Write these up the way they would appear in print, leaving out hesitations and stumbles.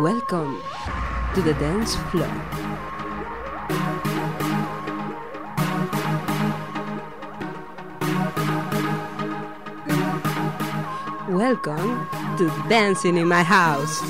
Welcome to the dance floor. Welcome to Dancing in My House.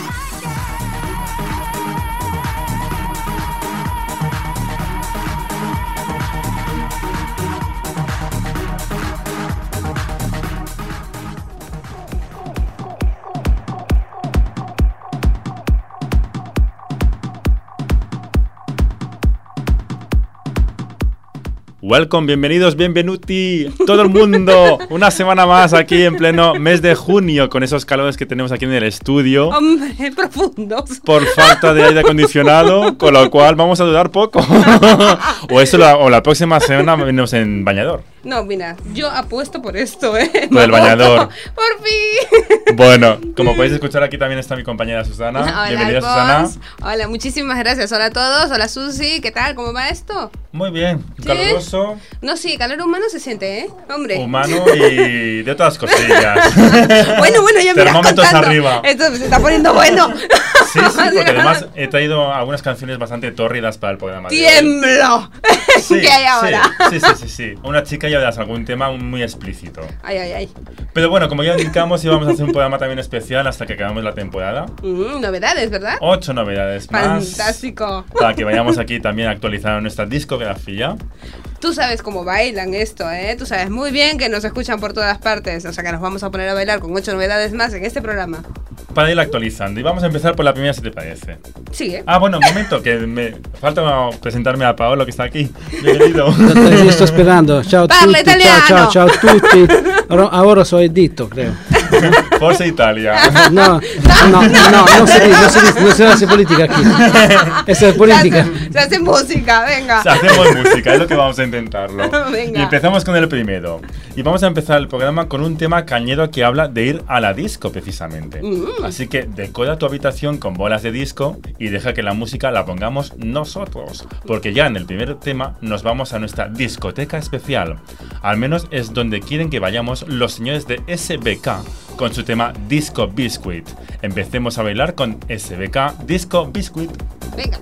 Welcome, bienvenidos, bienvenuti, todo el mundo, una semana más aquí en pleno mes de junio con esos calores que tenemos aquí en el estudio. Hombre, profundos. Por falta de aire acondicionado, con lo cual vamos a durar poco. o la próxima semana venimos en bañador. No, mira, yo apuesto por esto, Por el bañador. Por fin. Bueno, como podéis escuchar aquí también está mi compañera Susana. Hola, bienvenida, Alphonse. Susana. Hola, muchísimas gracias. Hola a todos. Hola, Susi. ¿Qué tal? ¿Cómo va esto? Muy bien, ¿Sí? caluroso. No, sí, calor humano se siente, Hombre. Humano y de otras cosillas. Bueno, ya me Termómetros contando. arriba. Esto se está poniendo bueno. Sí, porque además he traído algunas canciones bastante tórridas para el programa de hoy. ¡Tiemblo! Sí, ¿Qué hay ahora? Sí. Una chica ya verás algún tema muy explícito. Ay. Pero bueno, como ya indicamos, íbamos a hacer un programa también especial hasta que acabemos la temporada. Novedades, ¿verdad? 8 novedades más. Fantástico. Para que vayamos aquí también actualizando nuestra discografía. Tú sabes cómo bailan esto, Tú sabes muy bien que nos escuchan por todas partes. O sea que nos vamos a poner a bailar con 8 novedades más en este programa. Para ir actualizando. Y vamos a empezar por la primera, si te parece. Sigue. Ah, bueno, un momento, que me falta presentarme a Paolo, que está aquí. Bienvenido. Ti sto aspettando. Ciao a Parla tutti. italiano. Ciao a tutti. Ora so editto, creo. Forza Italia. No se hace política aquí. Esa es política. Se hace música, venga. Hacemos música, es lo que vamos a intentarlo. Venga. Y empezamos con el primero. Y vamos a empezar el programa con un tema cañero que habla de ir a la disco, precisamente. Así que decora tu habitación con bolas de disco y deja que la música la pongamos nosotros. Porque ya en el primer tema nos vamos a nuestra discoteca especial. Al menos es donde quieren que vayamos los señores de SBK con su tema Disco Biscuit. Empecemos a bailar con SBK Disco Biscuit. Venga.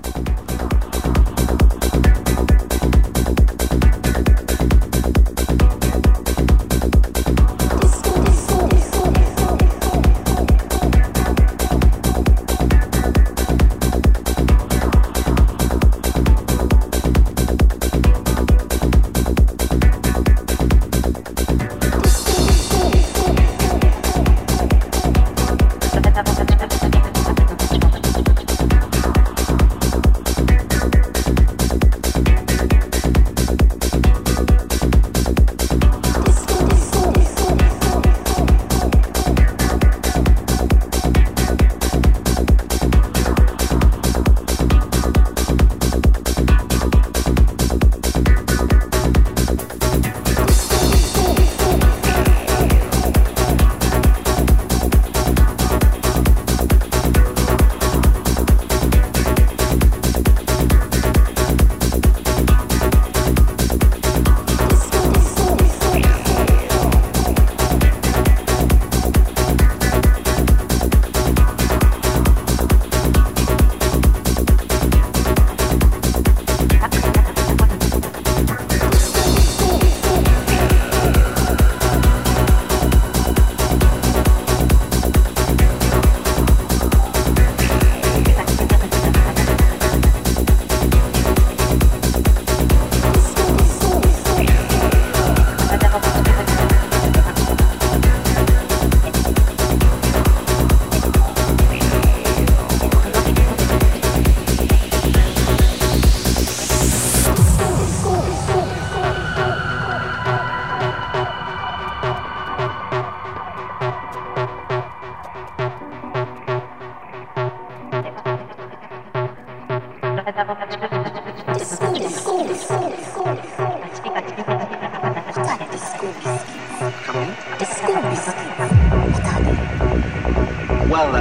Well,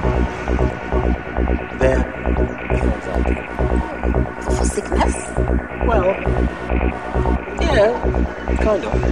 they're for sickness? well, yeah, kind of.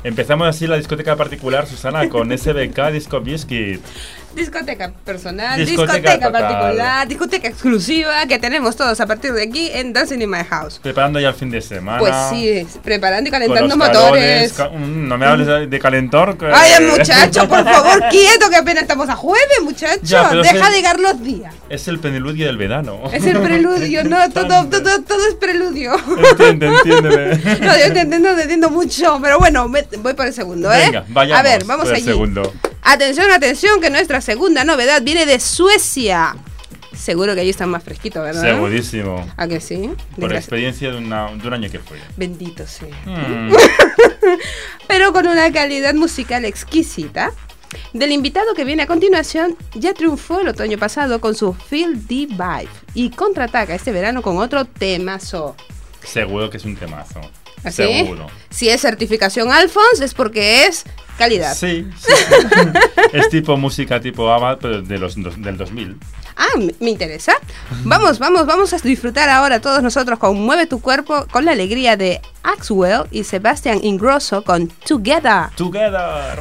Empezamos así la discoteca particular, Susana, con SBK Disco Biscuit. Discoteca personal, Discoteca discoteca total. particular, discoteca exclusiva que tenemos todos a partir de aquí en Dancing in My House. Preparando ya el fin de semana. Pues sí, preparando y con calentando los motores. calones, no me hables de calentor. Que... Ay, muchacho, por favor, quieto, que apenas estamos a jueves, muchacho. Ya, pero Deja es el- de llegar los días. Es el preludio del verano. Es el preludio, no, todo es preludio. Entiéndeme. No, yo te entiendo mucho, pero bueno, voy por el segundo, ¿eh? Venga, vayamos A ver, vamos por el allí. segundo. Atención, atención, que nuestra segunda novedad viene de Suecia. Seguro que allí están más fresquitos, ¿verdad? Segurísimo. ¿A que sí? Por Desgraci- experiencia de un año que fue. Bendito sea. Mm. Pero con una calidad musical exquisita. Del invitado que viene a continuación, ya triunfó el otoño pasado con su Feel the Vibe y contraataca este verano con otro temazo. Seguro que es un temazo. ¿Así? Seguro. Si es certificación Alphonse es porque es calidad. Sí. Es tipo música tipo ABBA, pero del 2000. Ah, me interesa. Vamos a disfrutar ahora todos nosotros con Mueve tu cuerpo con la alegría de Axwell y Sebastián Ingrosso con Together. Together.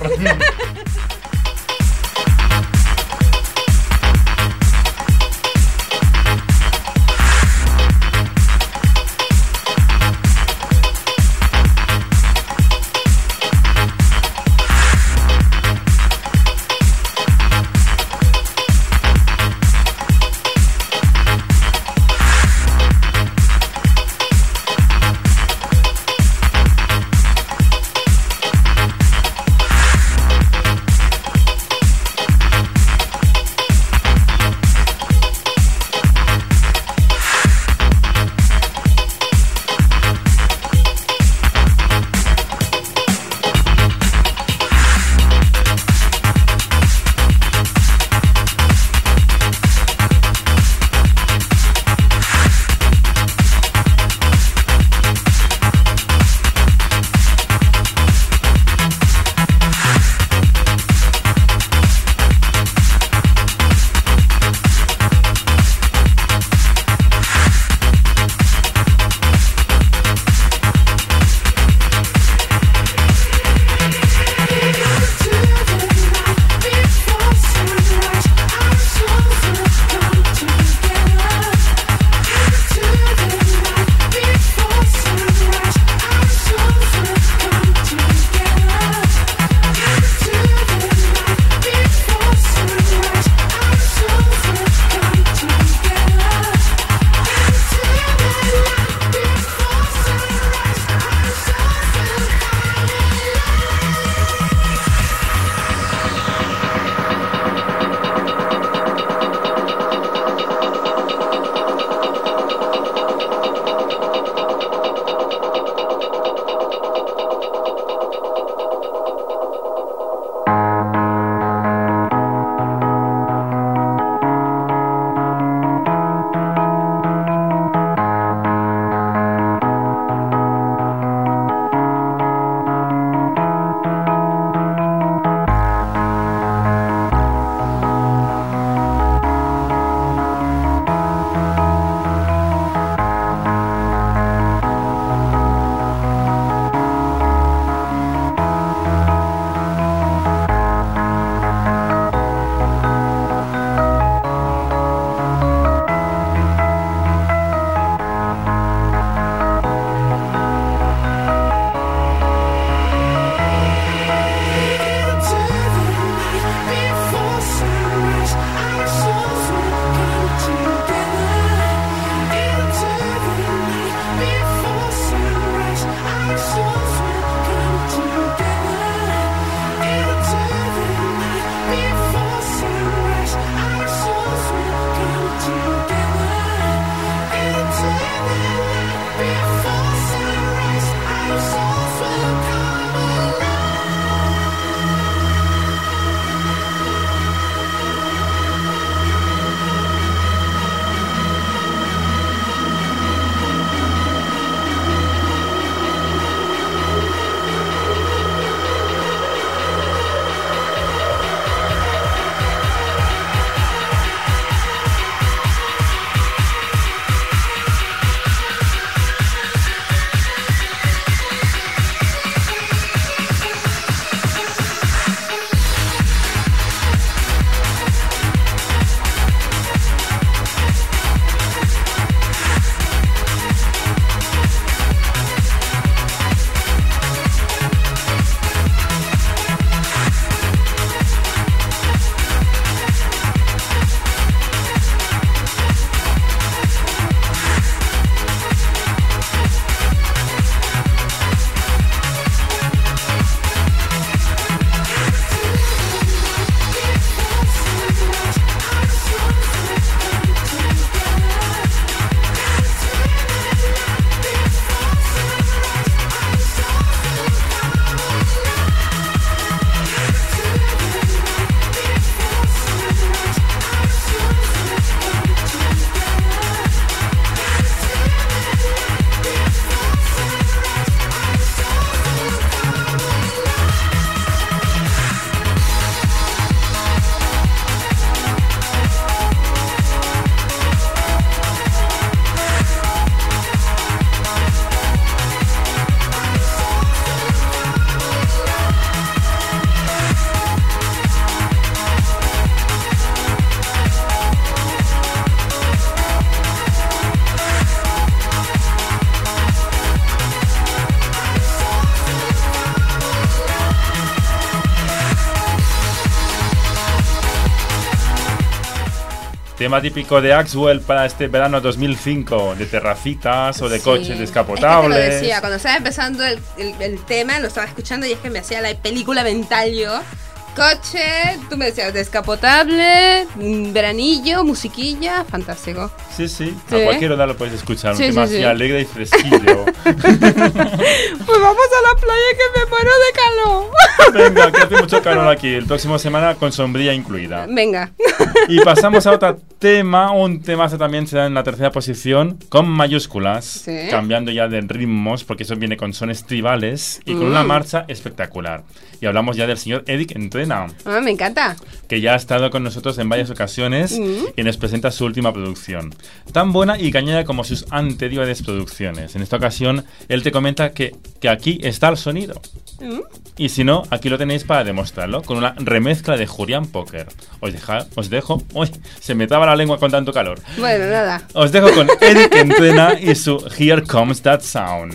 tema típico de Axwell para este verano 2005, de terracitas o de Sí. coches Es que descapotables. te lo decía, cuando estaba empezando el tema, lo estaba escuchando y es que me hacía la película mental yo. Coche, tú me decías descapotable, veranillo, musiquilla, fantástico. Sí, sí, Sí. a cualquier hora lo puedes escuchar, un Sí, tema sí, así sí. alegre y fresquillo. Pues vamos a la playa que me muero de calor. Venga, que hace mucho calor aquí, el próximo semana con sombrilla incluida. Venga. Y pasamos a otro tema, un temazo también se da en la tercera posición, con mayúsculas, Sí. cambiando ya de ritmos, porque eso viene con sones tribales y con una marcha espectacular. Y hablamos ya del señor Eric Entrena, Ah, me encanta. que ya ha estado con nosotros en varias ocasiones y nos presenta su última producción. Tan buena y cañera como sus anteriores producciones. En esta ocasión, él te comenta que aquí está el sonido. Y si no, aquí lo tenéis para demostrarlo, con una remezcla de Julian Poker. Os dejo... Uy, se me traba la lengua con tanto calor. Bueno, nada. Os dejo con Eric Entrena y su Here Comes That Sound.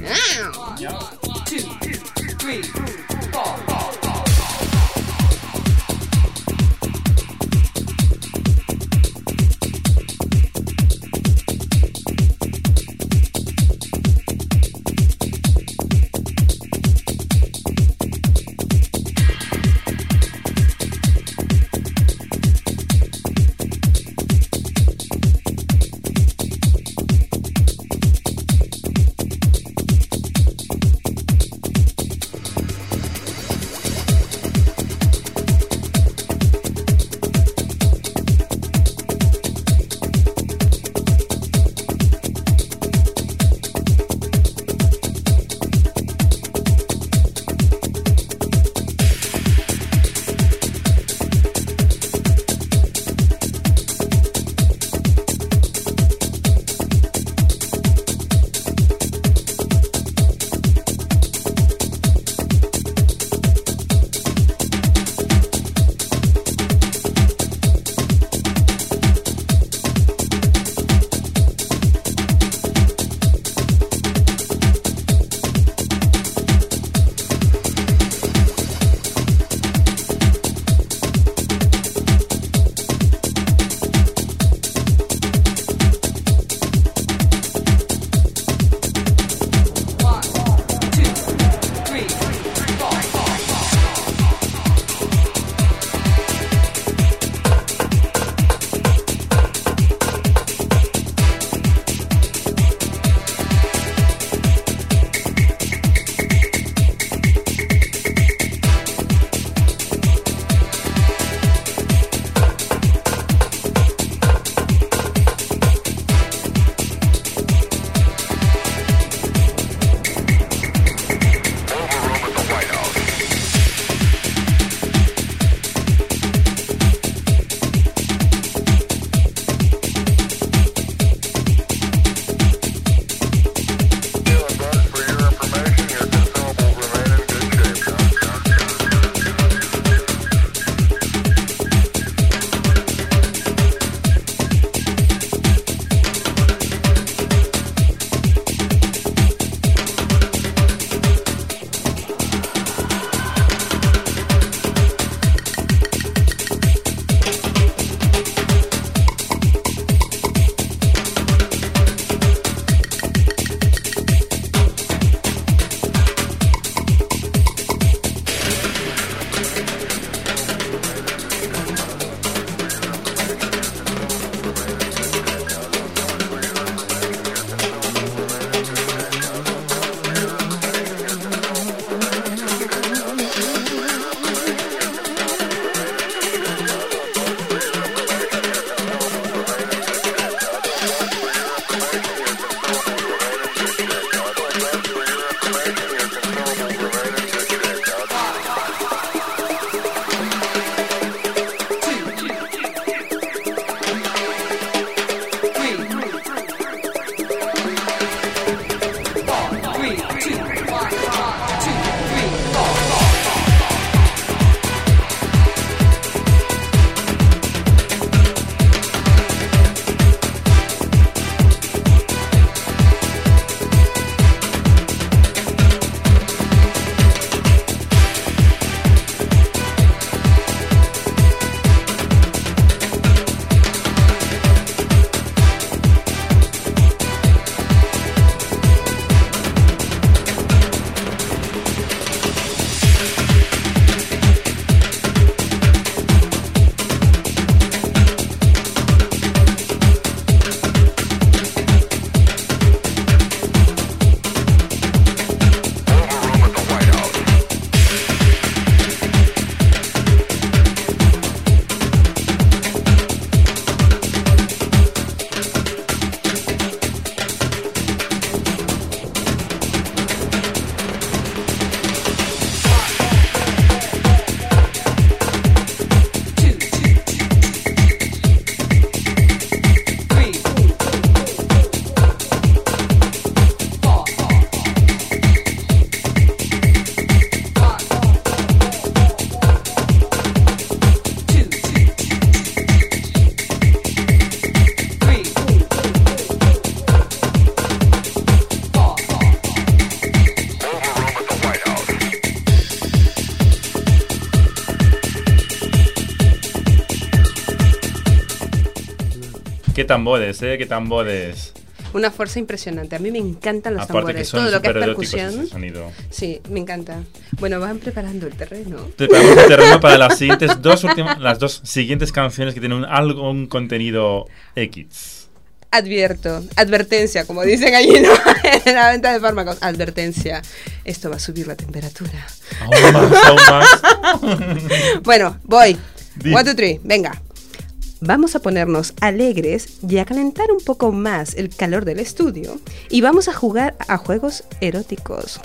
tambores, qué tambores. Una fuerza impresionante. A mí me encantan los Aparte que tambores. son Todo lo que es súper eróticos percusión. ese sonido. Sí, me encanta. Bueno, van preparando el terreno. Preparamos el terreno para las dos siguientes canciones que tienen un contenido X. Advertencia, como dicen allí, ¿no? En la venta de fármacos. Advertencia. Esto va a subir la temperatura. Aún más. Bueno, voy. Di. 1, 2, 3, venga. Vamos a ponernos alegres y a calentar un poco más el calor del estudio y vamos a jugar a juegos eróticos.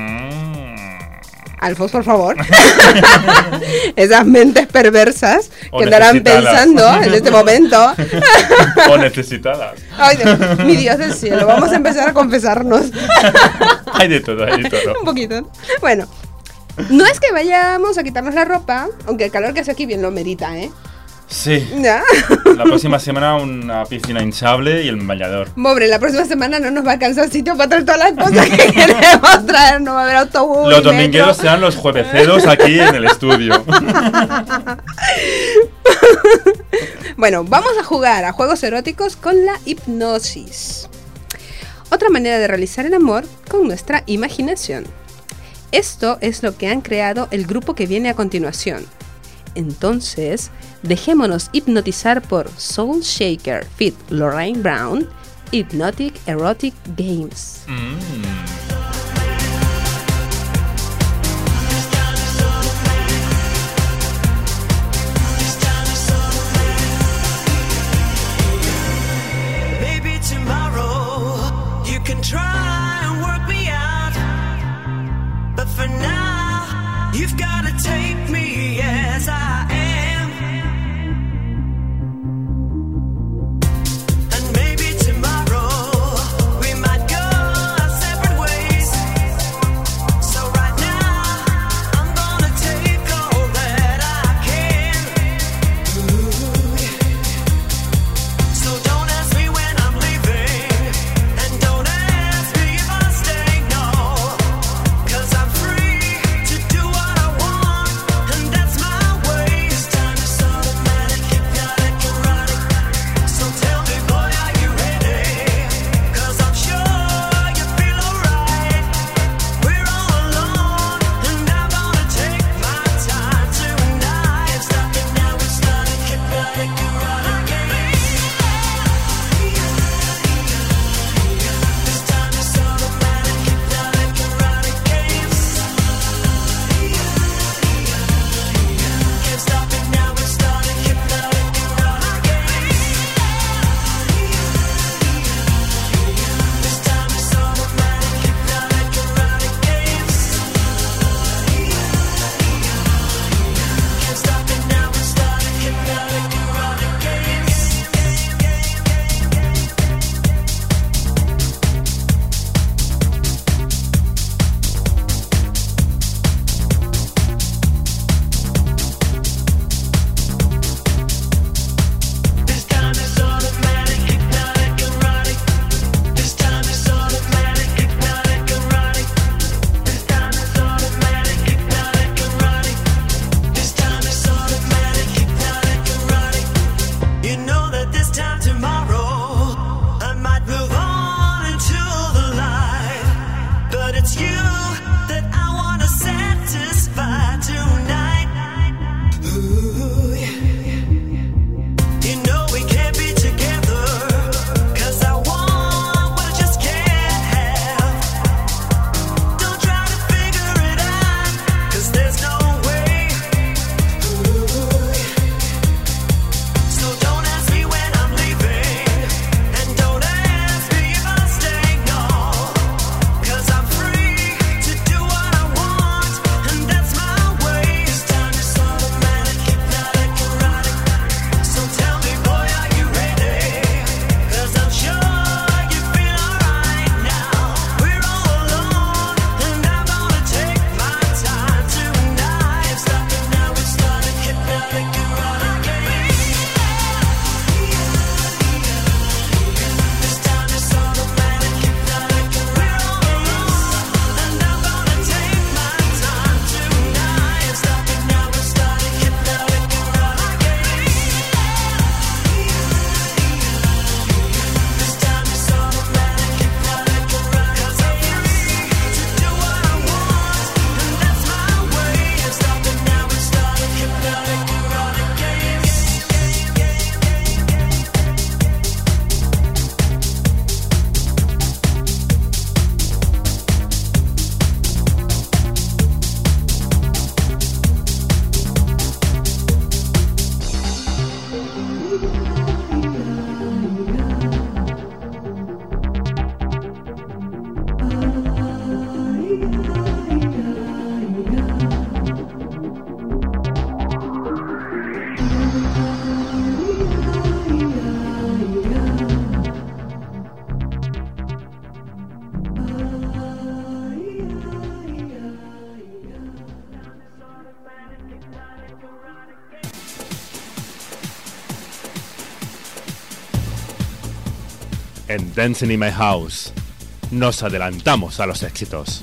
Alfos, por favor. Esas mentes perversas O que andarán necesitadas. pensando en este momento. O necesitadas. Ay, mi Dios del cielo, vamos a empezar a confesarnos. Hay de todo, hay de todo. Un poquito. Bueno, no es que vayamos a quitarnos la ropa, aunque el calor que hace aquí bien lo merita, ¿eh? Sí. ¿Ya? La próxima semana una piscina hinchable y el bañador. Pobre, la próxima semana no nos va a alcanzar sitio para traer todas las cosas que queremos traer. No va a haber autobús. Los ni domingueros metro. serán los jueveceros aquí en el estudio. Bueno, vamos a jugar a juegos eróticos con la hipnosis. Otra manera de realizar el amor con nuestra imaginación. Esto es lo que han creado el grupo que viene a continuación. Entonces, dejémonos hipnotizar por Soul Shaker feat. Lorraine Brown, Hypnotic Erotic Games. Maybe tomorrow you can try and work me out, but for now you've gotta take me as I am. And maybe tomorrow we might go our separate ways. So right now I'm gonna take all that I can. So don't ask me when I'm leaving, and don't ask me if I stay, no. 'Cause I'm free to do what I want en Dancing in My House. Nos adelantamos a los éxitos.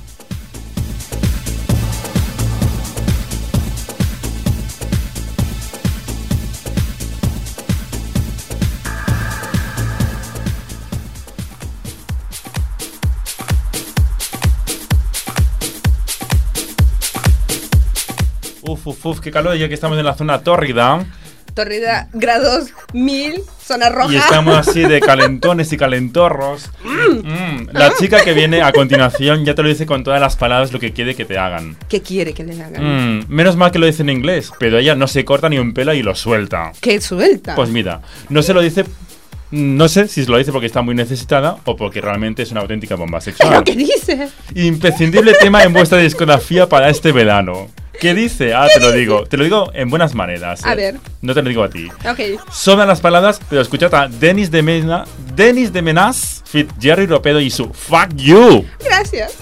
Uf, qué calor, ya que estamos en la zona tórrida. Tórrida, grados 1000, zona roja. Y estamos así de calentones y calentorros. La chica que viene a continuación ya te lo dice con todas las palabras lo que quiere que te hagan. ¿Qué quiere que le hagan? Menos mal que lo dice en inglés, pero ella no se corta ni un pelo y lo suelta. ¿Qué suelta? Pues mira, no se lo dice... No sé si se lo dice porque está muy necesitada o porque realmente es una auténtica bomba sexual. ¿Pero qué dice? Imprescindible tema en vuestra discografía para este verano. ¿Qué dice? Te lo digo. Te lo digo en buenas maneras. A ver. No te lo digo a ti. Ok. Sobran las palabras, pero escuchad a Denis de Menas, fit Jerry Ropedo y su Fuck You. Gracias.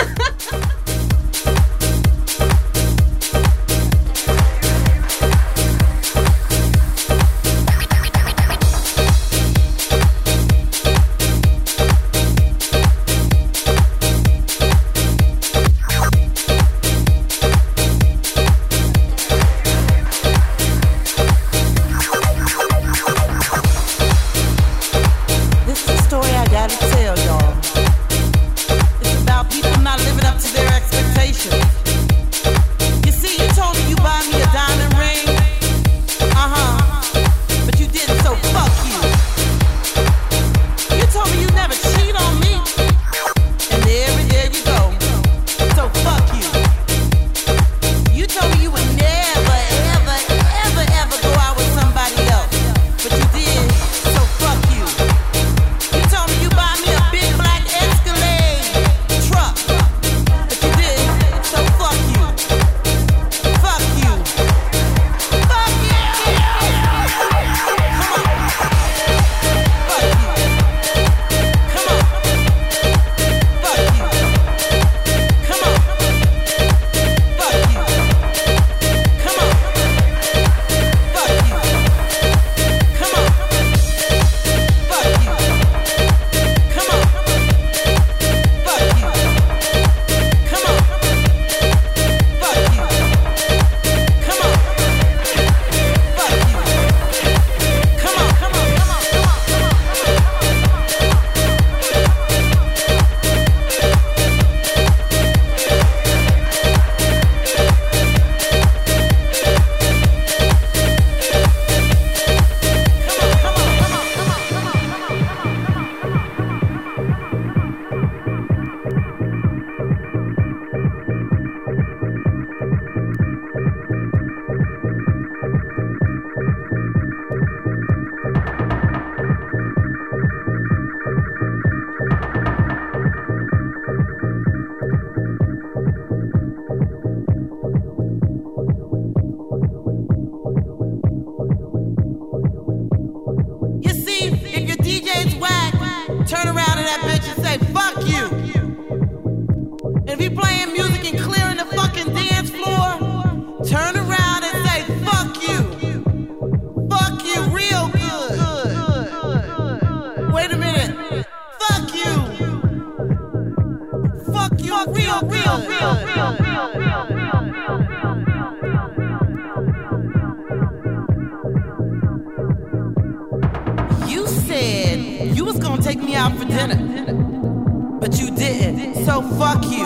This is a story I gotta tell y'all. It's about people not living up to their expectations. You see, you told me you buy me a diamond ring. But you didn't, so fuck you. You told me you never cheat on me. And there you go. So fuck you. You told me you would never, ever, ever, ever go out with somebody else. But you did, so fuck you. You told me you buy me a big black Escalade truck, but you didn't, so fuck you. Fuck you. Fuck you. Come on. Fuck you. Come on. Fuck you. Come on. Fuck you. Come on. Fuck you. Come on. Fuck you. Come on. Fuck you. Come on. Fuck you. Come on. Fuck you. Come on. Come on. You see, if your DJ's whack, turn around to that bitch and say, fuck you. And if he playing music and clearing the fucking dance floor, turn around and say, fuck you. Fuck you real good. Wait a minute. Fuck you. Fuck you real You said you was gonna take me out for dinner, but you didn't, so fuck you.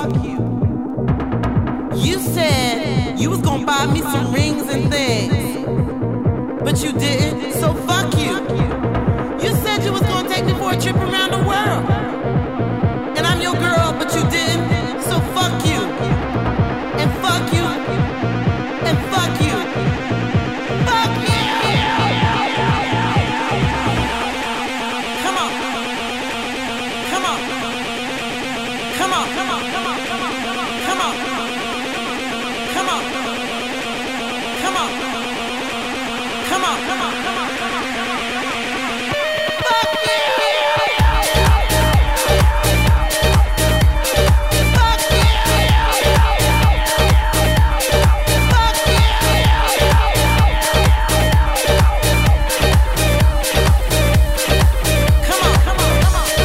You said you was gonna buy me some rings and things, but you didn't, so fuck you. You said you was gonna take me for a trip around the world, and I'm your girl, but you didn't, so fuck you. And fuck you. And fuck you. Fuck you. Come on. Come on. Come on. Come on. Come on. Come on. Come on. Come on. Come on. Come on. Come on. Fuck you. Come on.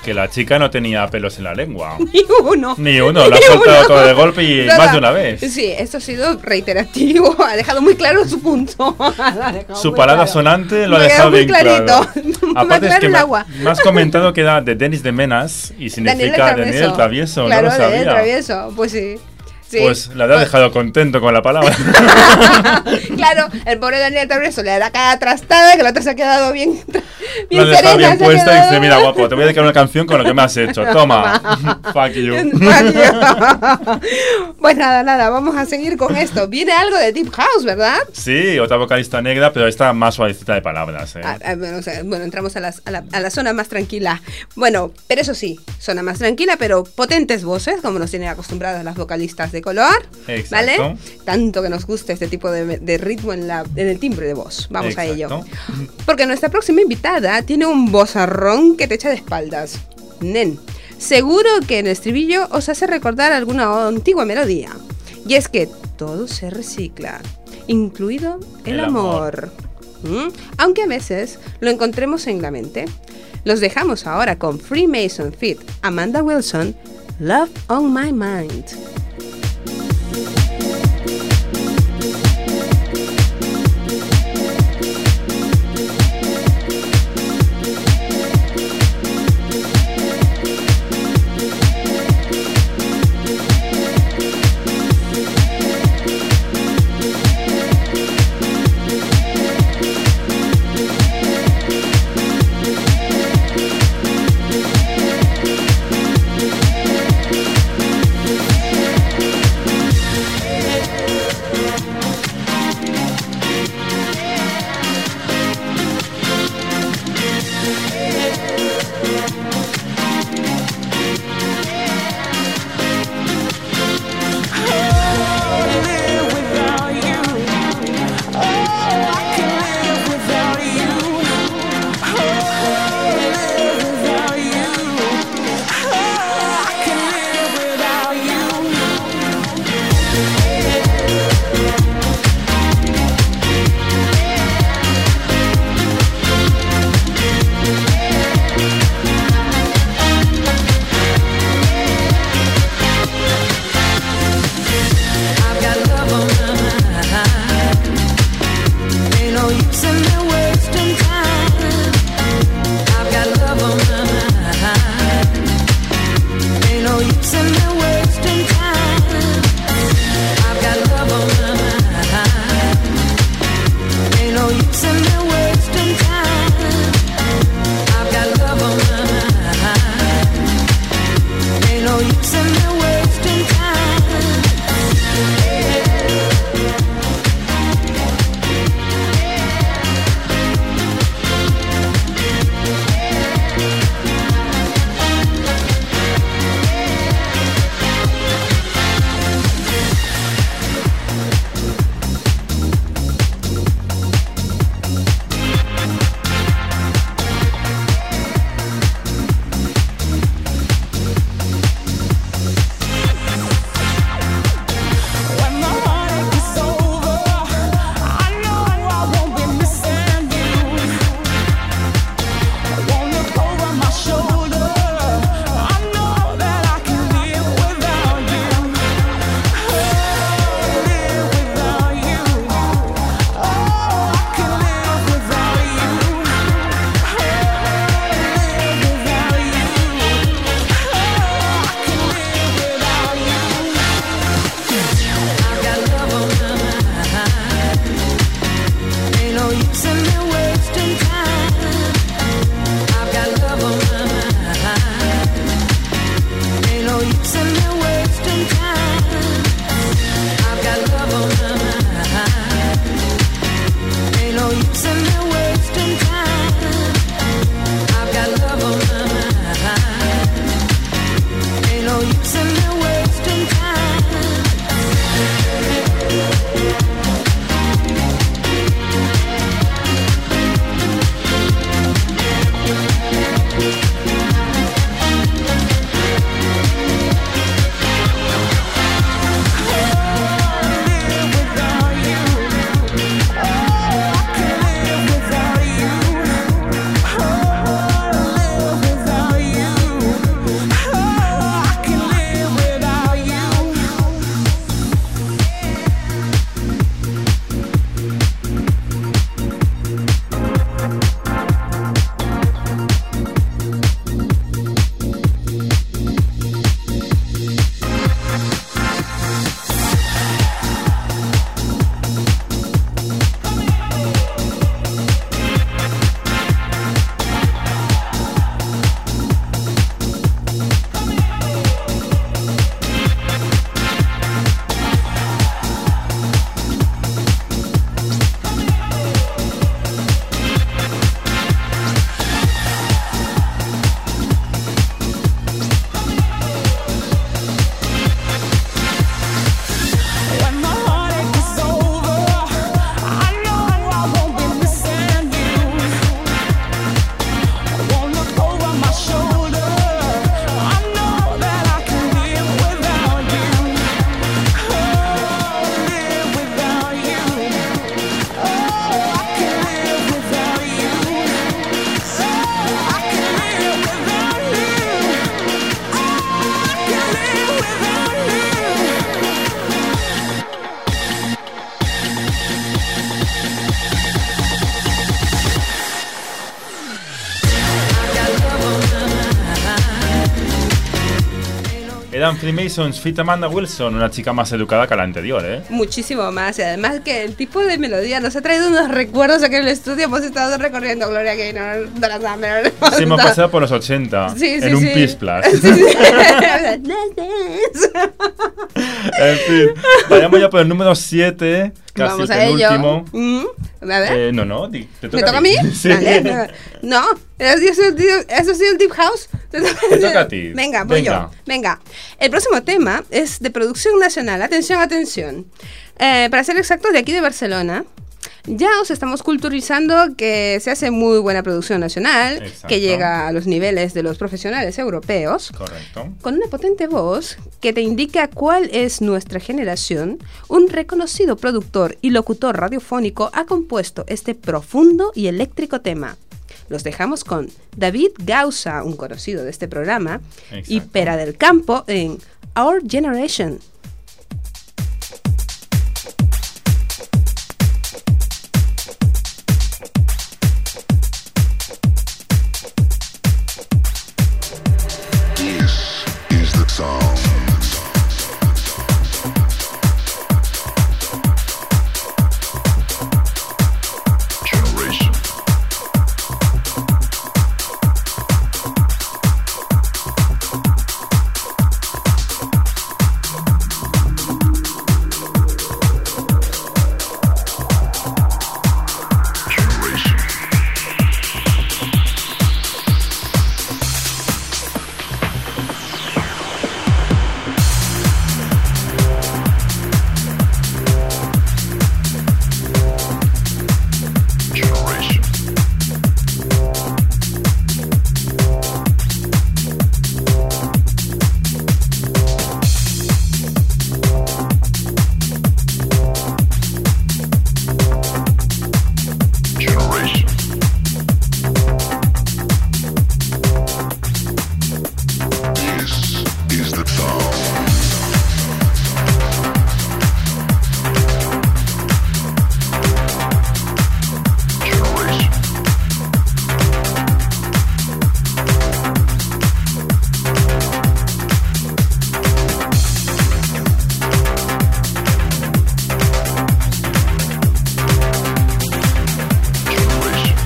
que la chica no tenía pelos en la lengua. Ni uno. Ni uno, lo ha Ni soltado uno. todo de golpe y Nada. más de una vez. Sí, esto ha sido reiterativo. Ha dejado muy claro su punto. Ha dejado Su muy palabra claro. sonante lo ha Me ha dejado muy bien claro. clarito. Más Aparte es claro que el me, agua. me has comentado que era de Denis de Menas y significa Daniel el Travieso. Claro, No lo Daniel el sabía. Travieso. Pues sí. Sí. Pues la habrá dejado contento con la palabra. Claro, el pobre Daniel Travieso le da la cara trastada, que la otra se ha quedado bien, La bien ha dejado serena. bien se ha puesta y quedado dice, mira guapo, te voy a dedicar una canción con lo que me has hecho. Toma. Fuck you. Pues nada, vamos a seguir con esto. Viene algo de Deep House, ¿verdad? Sí, otra vocalista negra, pero esta más suavecita de palabras. Bueno, bueno, entramos a la zona más tranquila. Bueno, pero eso sí, zona más tranquila, pero potentes voces, como nos tienen acostumbradas las vocalistas de color. Exacto. ¿Vale? Tanto que nos gusta este tipo de ritmo en el timbre de voz. Vamos Exacto. a ello. Porque nuestra próxima invitada tiene un vozarrón que te echa de espaldas. Nen, seguro que en el estribillo os hace recordar alguna antigua melodía. Y es que todo se recicla, incluido el amor. Aunque a veces lo encontremos en la mente. Los dejamos ahora con Freemason feat. Amanda Wilson, Love on My Mind. Love Eran Freemasons, Fit Amanda Wilson, una chica más educada que la anterior, ¿eh? Muchísimo más. Y además que el tipo de melodía nos ha traído unos recuerdos aquí en el estudio. Hemos estado recorriendo Gloria Gaynor, Donna Summer. Sí, hemos pasado por los 80 en un Peace Plus. Sí, sí. En fin, vayamos ya por el número 7, casi Vamos el a ello. penúltimo. A ver. No, te toca ¿Me toca a mí? Sí. Vale. No, ¿eso ha sido el Deep House? Te toca a ti. Venga, voy Venga. yo. Venga. El próximo tema es de producción nacional. Atención, atención. Para ser exactos, de aquí de Barcelona. Ya os estamos culturizando que se hace muy buena producción nacional, Exacto. que llega a los niveles de los profesionales europeos. Correcto. Con una potente voz que te indica cuál es nuestra generación, un reconocido productor y locutor radiofónico ha compuesto este profundo y eléctrico tema. Los dejamos con David Gausa, un conocido de este programa, y Exacto. Pera del Campo en Our Generation. This is the song. Generation. Generation. Generation. Generation. This is the song. Generation. Generation.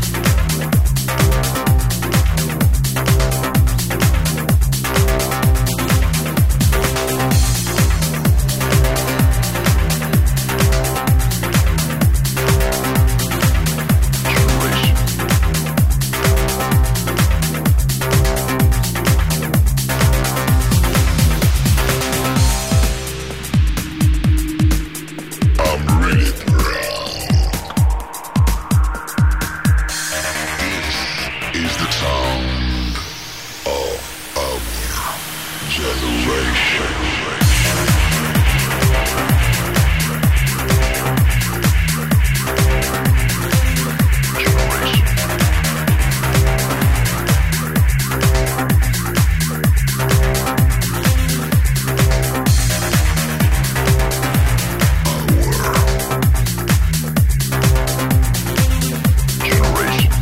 Generation. I'm ready to rock. This is the sound of our generation. Generation. Generation.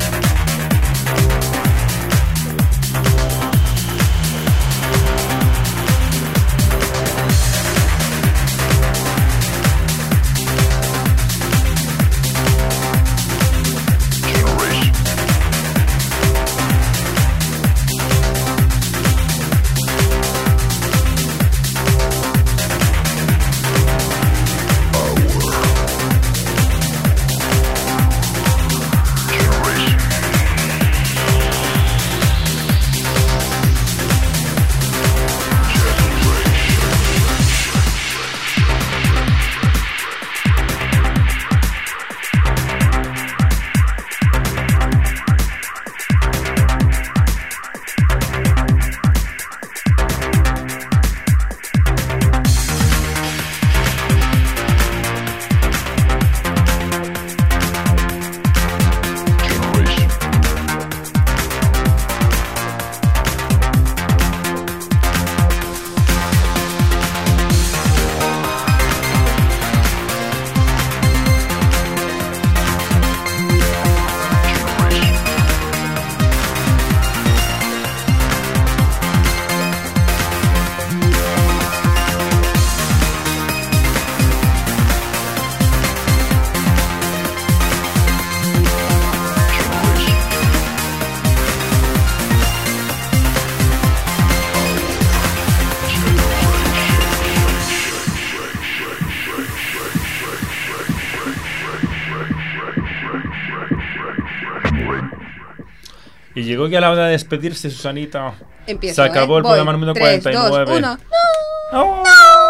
llegó ya la hora de despedirse, Susanita. Empiezo, Se acabó el Voy. programa número 3, 49. 2, 1. ¡Oh!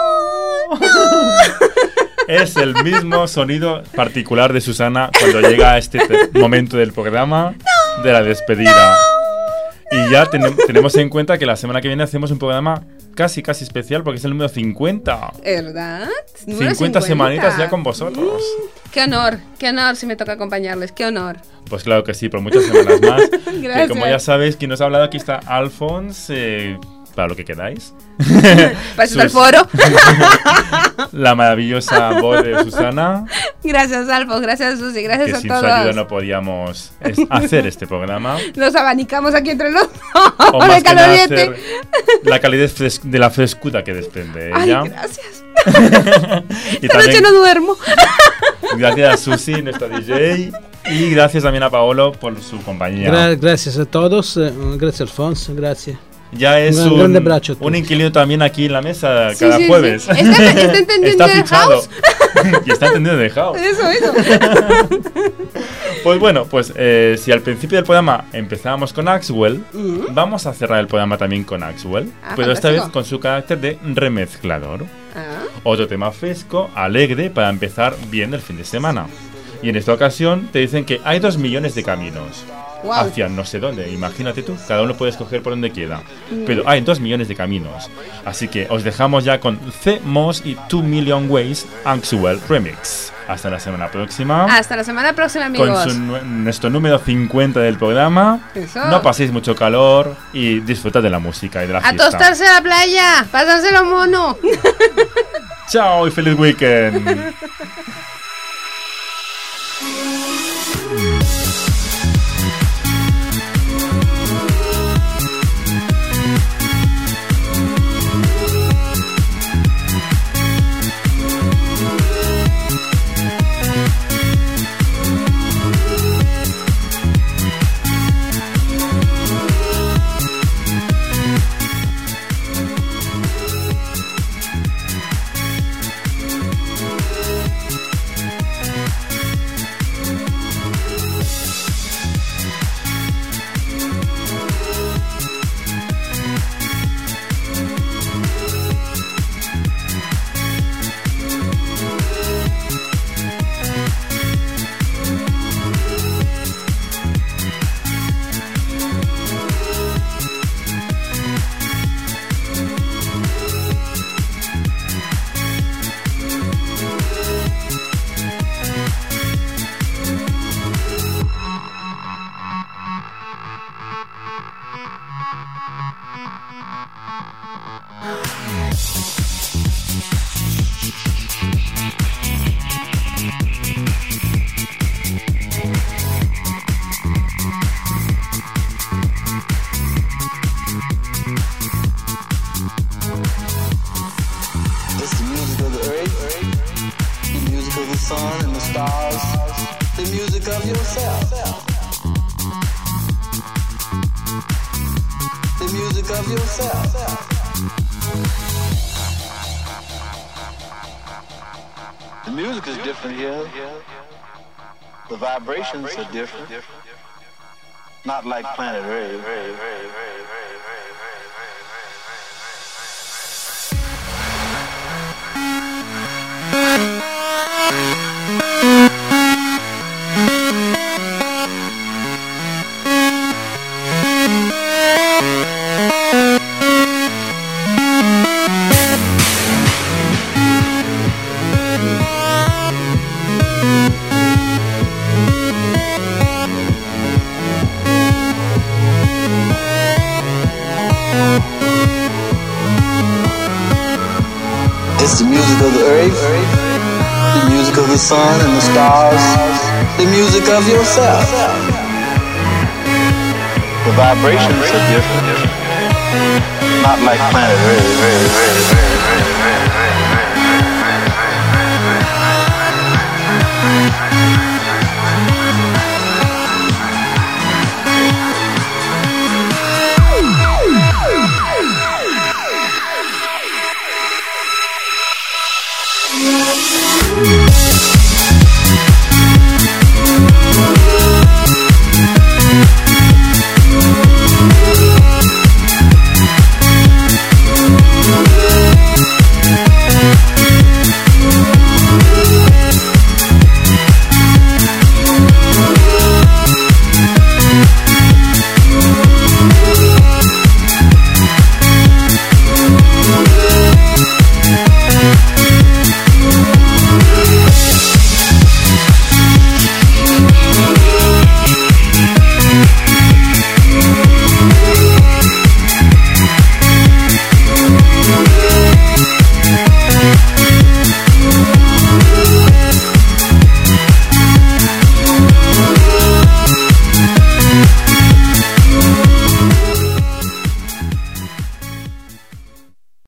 Es el mismo sonido particular de Susana cuando llega a este momento del programa de la despedida. Y ya tenemos en cuenta que la semana que viene hacemos un programa casi especial porque es el número 50. ¿Verdad? Número 50 semanitas ya con vosotros. Qué honor si me toca acompañarles, qué honor. Pues claro que sí, por muchas semanas más. Que Gracias. como ya sabéis, quien nos ha hablado aquí está Alphonse, para lo que queráis. Para eso está el foro. La maravillosa voz de Susana, Gracias, Alfo, gracias, Susi, que gracias sin a su ayuda todos. no podíamos hacer este programa. Nos abanicamos aquí entre los O por más el que nada caloriente. hacer la calidez de la frescura que desprende Ay, ella. gracias. Y Esta noche no duermo. gracias a Susi, nuestra DJ. Y gracias también a Paolo por su compañía. Gracias a todos, gracias Alfonso, gracias. Ya es Un grande abrazo a un tutti. inquilino también aquí en la mesa Sí, cada sí, sí. jueves. Está entendiendo Está el fichado. house. Y está entendiendo de house. Eso. Pues bueno, si al principio del programa empezábamos con Axwell, vamos a cerrar el programa también con Axwell, Ah, pero esta vez fantástico. con su carácter de remezclador. Ah, Otro tema fresco, alegre, para empezar bien el fin de semana. Y en esta ocasión te dicen que hay 2 millones de caminos. wow. Hacia no sé dónde, imagínate tú, cada uno puede escoger por donde quiera. Pero hay 2 millones de caminos. Así que os dejamos ya con C. Moss y 2 Million Ways Axwell Remix. Hasta la semana próxima. Hasta la semana próxima, amigos. Con nuestro número 50 del programa. Eso. No paséis mucho calor y disfrutad de la música y de la A fiesta. tostarse a la playa, pasárselo mono. Chao y feliz weekend. It's the music of the earth, the music of the sun and the stars, the music of yourself. The music of yourself. The music is different here. The vibrations are different. Not like planet Earth. It's the music of the earth, the music of the sun and the stars, the music of yourself. The vibrations are different, not like planet Earth.